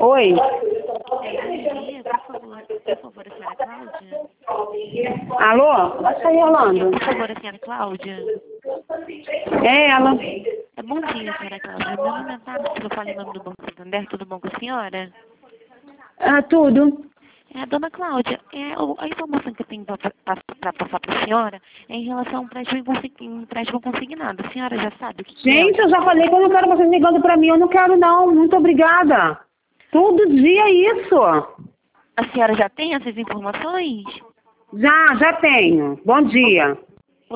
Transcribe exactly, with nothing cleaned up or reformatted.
Oi. É, bom dia, por favor, por favor, a senhora Cláudia. Alô? Vai sair, Orlando. Por favor, a senhora Cláudia. É ela. É, bom dia, senhora Cláudia. Meu nome é Tarso, eu falo em nome do Banco Santander, tudo bom com a senhora? Ah, tudo. É, dona Cláudia, é, o- a informação que eu tenho para passar para a senhora é em relação a um empréstimo, consi- um empréstimo consignado. A senhora já sabe o que, que é? Gente, eu já falei que eu não quero vocês ligando pra mim. Eu não quero, não. Muito obrigada. Todo dia isso. A senhora já tem essas informações? Já, já tenho. Bom dia.